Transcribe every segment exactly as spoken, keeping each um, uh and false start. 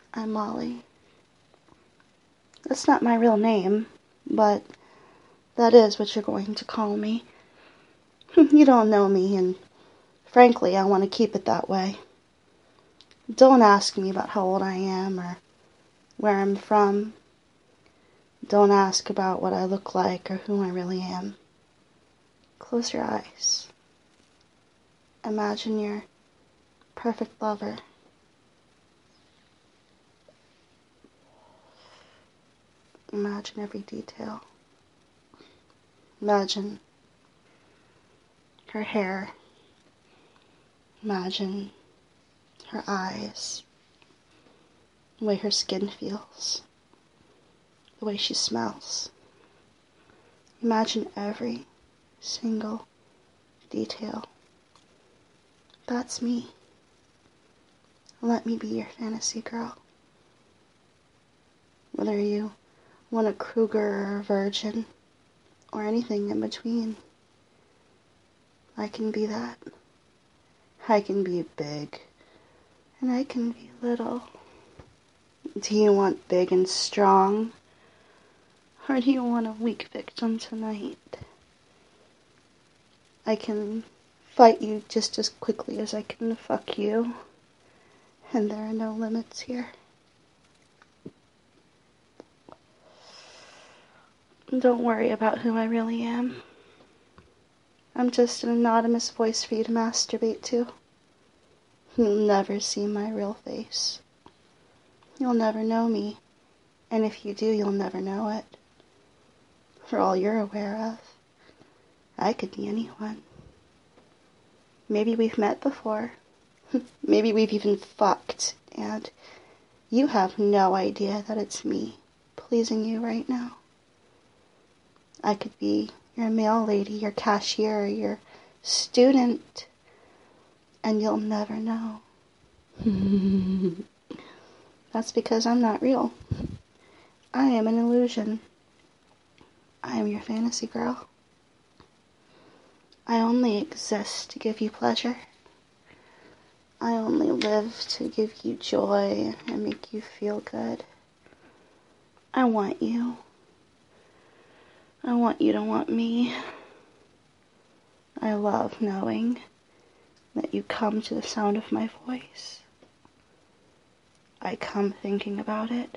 I'm Molly. That's not my real name, but that is what you're going to call me. You don't know me, and frankly, I want to keep it that way. Don't ask me about how old I am or where I'm from. Don't ask about what I look like or who I really am. Close your eyes. Imagine your perfect lover. Imagine every detail. Imagine her hair. Imagine her eyes. The way her skin feels. The way she smells. Imagine every single detail. That's me. Let me be your fantasy girl. Whether you want a Kruger or a virgin, or anything in between, I can be that. I can be big, and I can be little. Do you want big and strong, or do you want a weak victim tonight? I can fight you just as quickly as I can fuck you, and there are no limits here. Don't worry about who I really am. I'm just an anonymous voice for you to masturbate to. You'll never see my real face. You'll never know me, and if you do, you'll never know it. For all you're aware of, I could be anyone. Maybe we've met before. Maybe we've even fucked, and you have no idea that it's me pleasing you right now. I could be your mail lady, your cashier, your student, and you'll never know. That's because I'm not real. I am an illusion. I am your fantasy girl. I only exist to give you pleasure. I only live to give you joy and make you feel good. I want you. I want you to want me. I love knowing that you come to the sound of my voice. I come thinking about it.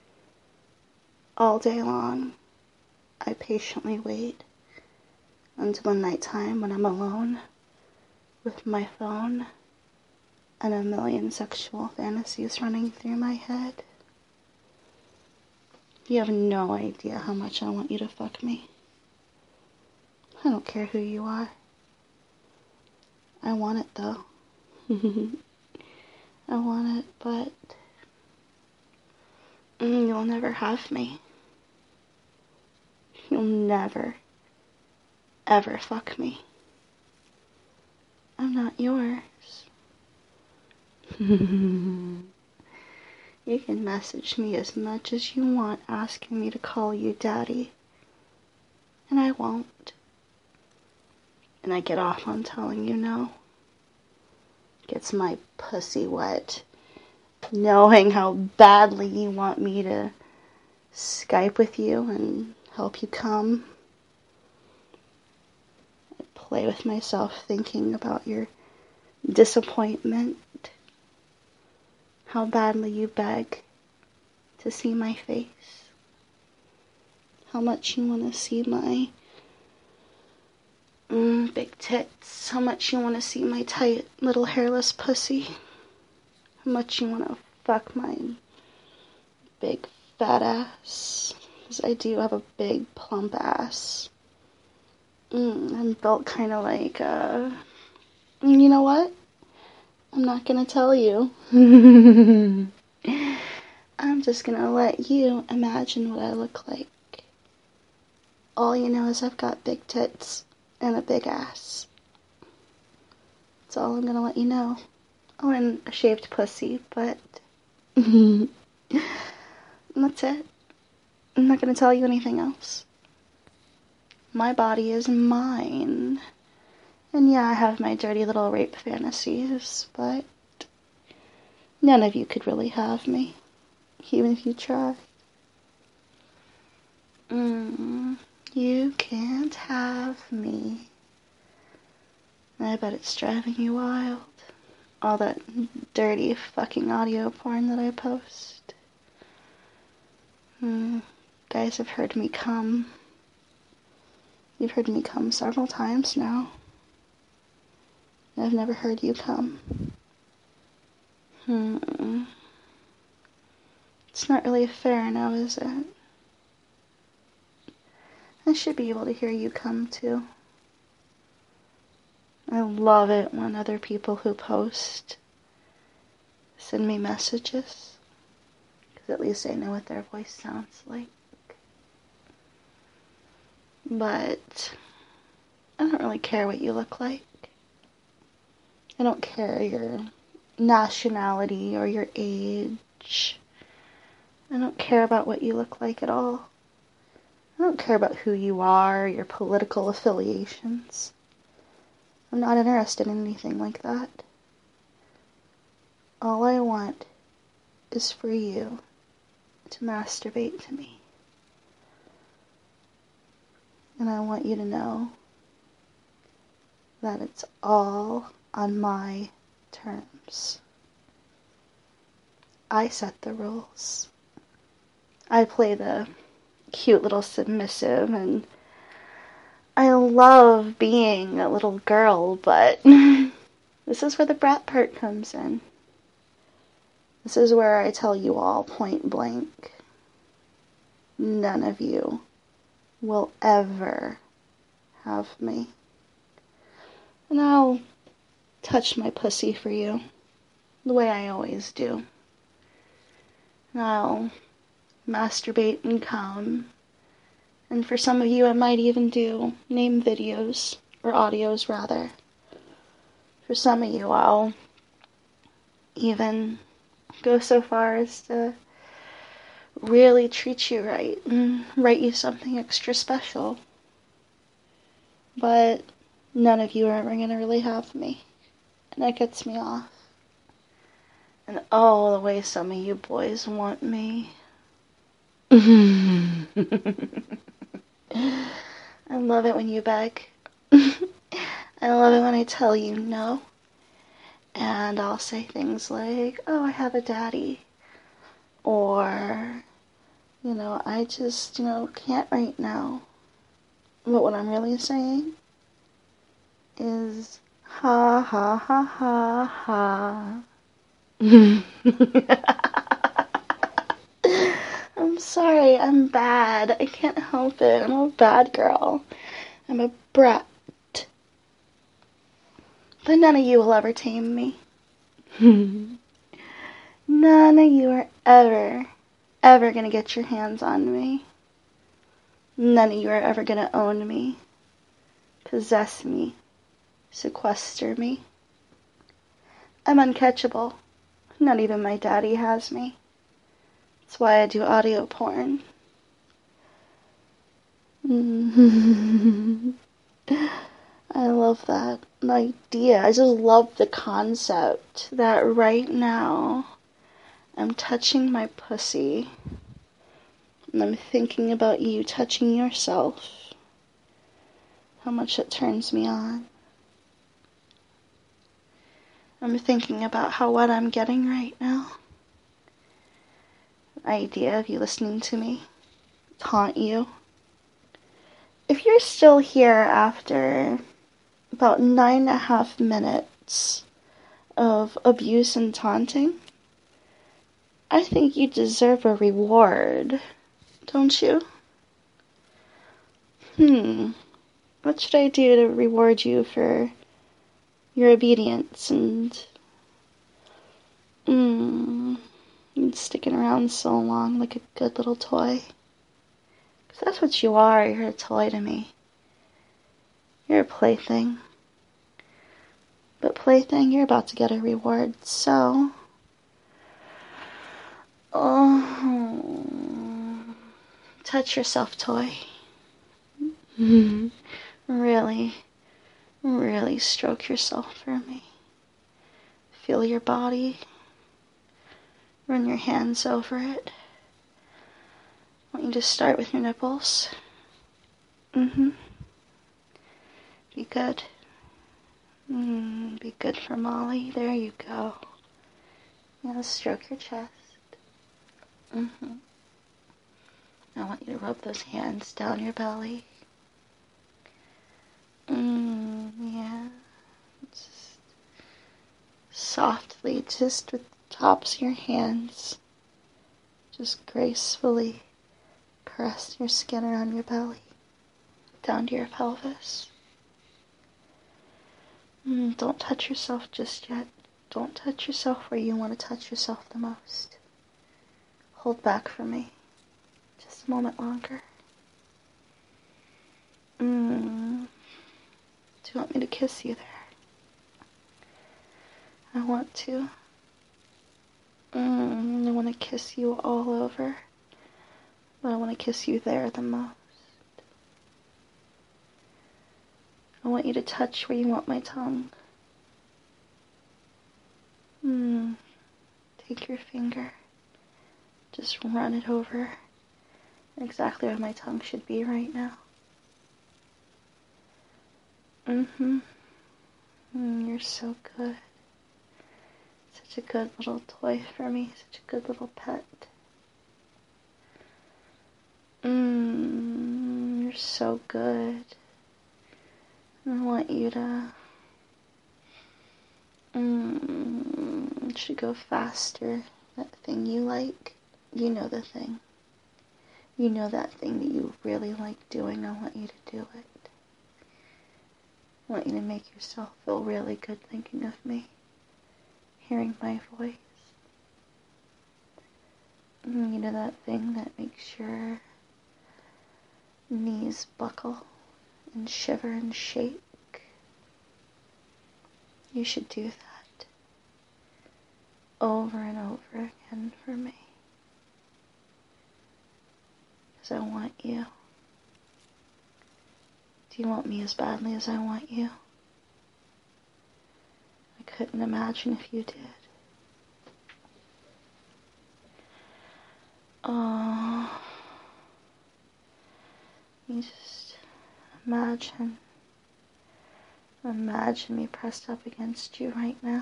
All day long, I patiently wait until the nighttime when I'm alone with my phone and a million sexual fantasies running through my head. You have no idea how much I want you to fuck me. I don't care who you are. I want it, though. I want it, but mm, you'll never have me. You'll never, ever fuck me. I'm not yours. You can message me as much as you want asking me to call you daddy. And I won't. And I get off on telling you no. Gets my pussy wet. Knowing how badly you want me to Skype with you and help you come. I play with myself thinking about your disappointment. How badly you beg to see my face. How much you want to see my mm, big tits. How much you want to see my tight little hairless pussy. How much you want to fuck my big fat ass. Because I do have a big plump ass. Mm, I'm built kind of like, uh... You know what? I'm not gonna tell you. I'm just gonna let you imagine what I look like. All you know is I've got big tits and a big ass. That's all I'm gonna let you know. Oh, and a shaved pussy, but... That's it. I'm not gonna tell you anything else. My body is mine. And yeah, I have my dirty little rape fantasies, but none of you could really have me. even if you try. Mm, you can't have me. I bet it's driving you wild. All that dirty fucking audio porn that I post. Mm, guys have heard me come. You've heard me come several times now. I've never heard you come. Hmm. It's not really fair now, is it? I should be able to hear you come too. I love it when other people who post send me messages, because at least I know what their voice sounds like. But I don't really care what you look like. I don't care your nationality or your age. I don't care about what you look like at all. I don't care about who you are, your political affiliations. I'm not interested in anything like that. All I want is for you to masturbate to me. And I want you to know that it's all on my terms. I set the rules. I play the cute little submissive, and I love being a little girl, but this is where the brat part comes in. This is where I tell you all point blank, none of you will ever have me. And I'll touch my pussy for you, the way I always do. And I'll masturbate and come. And for some of you, I might even do name videos, or audios rather. For some of you, I'll even go so far as to really treat you right and write you something extra special. But none of you are ever going to really have me. And that gets me off. And oh, the way some of you boys want me. I love it when you beg. I love it when I tell you no. And I'll say things like, oh, I have a daddy. Or, you know, I just, you know, can't right now. But what I'm really saying is, ha, ha, ha, ha, ha. I'm sorry, I'm bad. I can't help it. I'm a bad girl. I'm a brat. But none of you will ever tame me. None of you are ever, ever gonna get your hands on me. None of you are ever gonna own me, possess me, sequester me. I'm uncatchable. Not even my daddy has me. That's why I do audio porn. I love that idea. I just love the concept that right now I'm touching my pussy and I'm thinking about you touching yourself. How much it turns me on. I'm thinking about how what I'm getting right now. The idea of you listening to me taunt you. If you're still here after about nine and a half minutes of abuse and taunting, I think you deserve a reward, don't you? Hmm. What should I do to reward you for your obedience and mm, sticking around so long like a good little toy? Because that's what you are. You're a toy to me. You're a plaything. But plaything, you're about to get a reward, so... Oh... Touch yourself, toy. Really, really stroke yourself for me. Feel your body. Run your hands over it. I want you to start with your nipples. Mm-hmm. Be good. Mm, be good for Molly. There you go. Now stroke your chest. Mm-hmm. I want you to rub those hands down your belly. Mm, yeah. Just softly, just with the tops of your hands, just gracefully caress your skin around your belly, down to your pelvis. Mm, don't touch yourself just yet. Don't touch yourself where you want to touch yourself the most. Hold back for me. Just a moment longer. Mm. Do you want me to kiss you there? I want to. Mm, I want to kiss you all over. But I want to kiss you there the most. I want you to touch where you want my tongue. Mm. Take your finger. Just run it over exactly where my tongue should be right now. Mm-hmm. Mm, you're so good. Such a good little toy for me. Such a good little pet. Mmm, you're so good. I want you to... Mmm, it should go faster. That thing you like. You know the thing. You know that thing that you really like doing. I want you to do it. I want you to make yourself feel really good thinking of me. Hearing my voice. Mm, you know that thing that makes your knees buckle and shiver and shake? You should do that over and over again for me. Because I want you. Do you want me as badly as I want you? I couldn't imagine if you did. Oh, you just imagine, imagine me pressed up against you right now.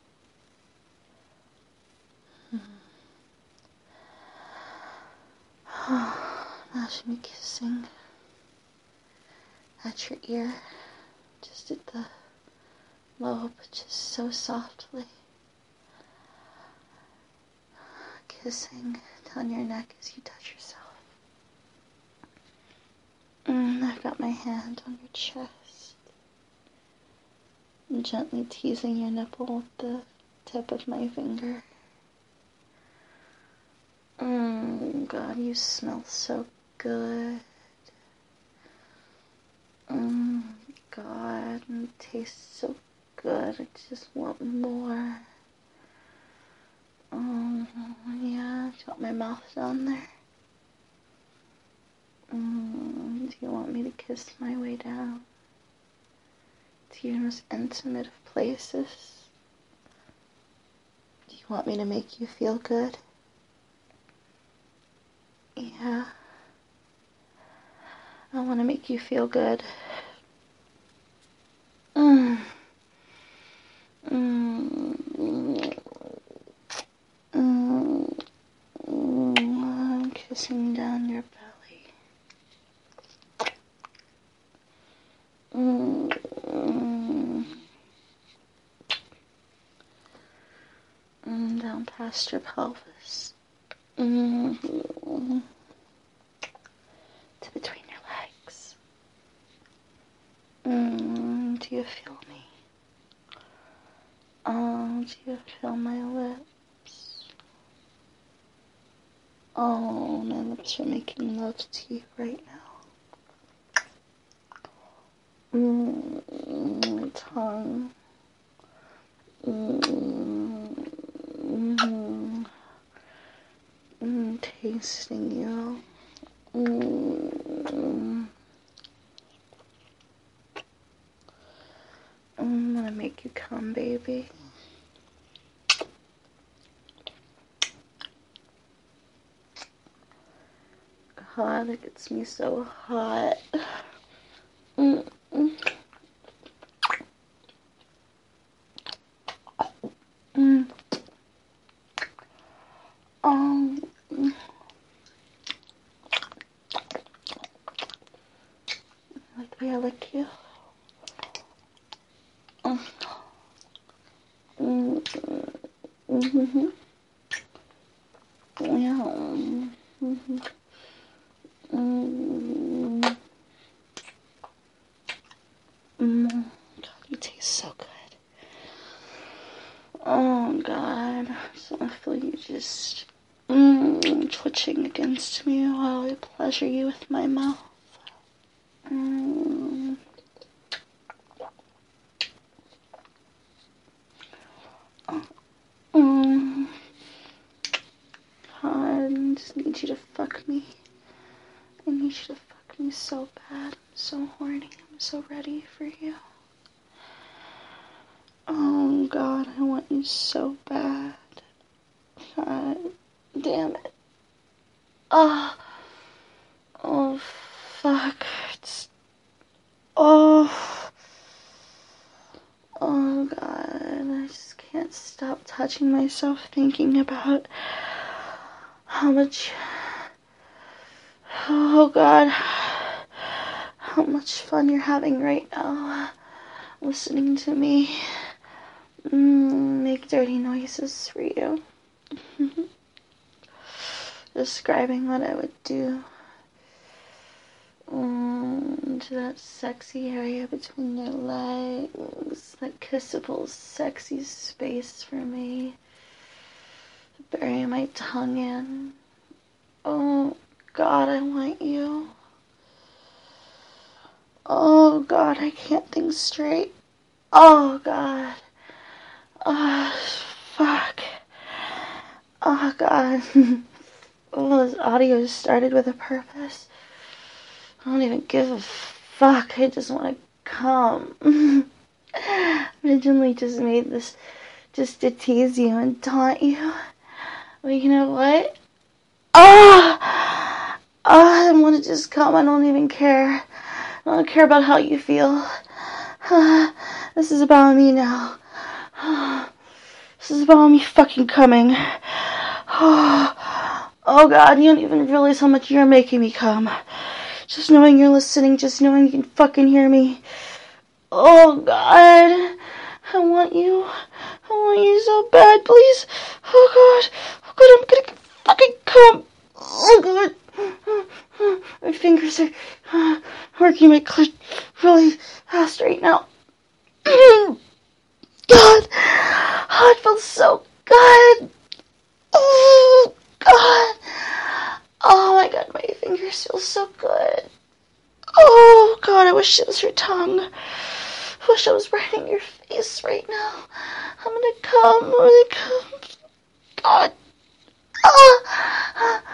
Imagine me kissing at your ear, just at the lobe, just so softly. Kissing down your neck as you touch yourself. Mm, I've got my hand on your chest. I'm gently teasing your nipple with the tip of my finger. Mmm, God, you smell so good. Mmm, God, it tastes so good. I just want more. Oh, yeah, do you want my mouth down there? Mm, do you want me to kiss my way down to your most intimate of places? Do you want me to make you feel good? Yeah. I want to make you feel good. Mm. Mm. Mm. Mm. I'm kissing down your belly. Mm. Mm. Down past your pelvis. Mm. To between your legs. Mm. Do you feel me? Oh, do you feel my lips? Oh, my lips are making love to you right now. Mm, my tongue. Mm, mm, mm, tasting you. Mm, I'm gonna make you come, baby. hot. It gets me so hot. Mm -mm. Mm. Um, like the way I lick you. Mm. Mm -hmm. Yeah. Mm -hmm. Mm. Mm. God, you taste so good. Oh God, so I feel you just mm, twitching against me while I pleasure you with my mouth. Mm. Mm. God, I just need you to fuck me. I need you to fuck me so bad. I'm so horny. I'm so ready for you. Oh God, I want you so bad. God damn it. Oh, oh fuck. It's, oh, oh God, I just can't stop touching myself thinking about how much, oh God, how much fun you're having right now, listening to me mm, make dirty noises for you. Describing what I would do um, to that sexy area between your legs, that kissable, sexy space for me to bury my tongue in. Oh God, I want you. Oh God, I can't think straight. Oh God. Oh fuck. Oh God. All this audio started with a purpose. I don't even give a fuck. I just want to come. Originally just made this just to tease you and taunt you. But you know what? Ah! Oh, I want to just come. I don't even care. I don't care about how you feel. This is about me now. This is about me fucking coming. Oh God, you don't even realize how much you're making me come. Just knowing you're listening, just knowing you can fucking hear me. Oh God, I want you. I want you so bad, please. Oh God, oh God, I'm gonna fucking come. Oh God, my fingers are uh, working my clit really fast right now. God, oh, it feels so good. Oh God, oh my God, my fingers feel so good. Oh God, I wish it was your tongue. I wish I was right in your face right now. I'm gonna come, I'm gonna come. God. Ah.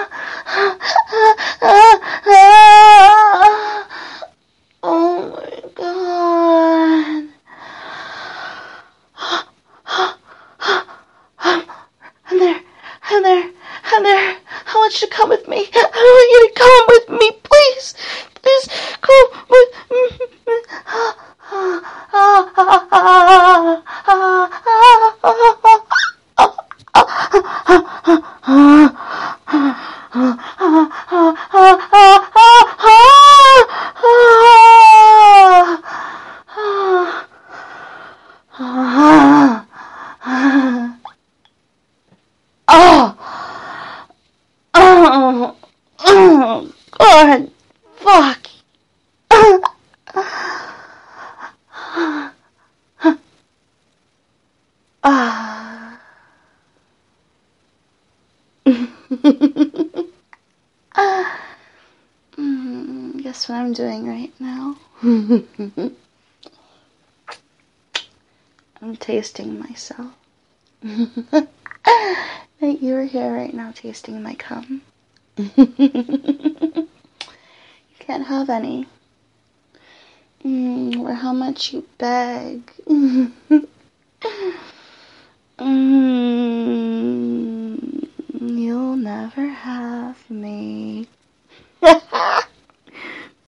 Oh my God. I'm there, I'm there, I'm there. I want you to come with me. I want you to come with me, please. Please come with me. Oh, oh, God, fuck. Ah. mm, guess what I'm doing right now? I'm tasting myself. That you're here right now tasting my cum. You can't have any. Mm, or how much you beg. Mm, you'll never have.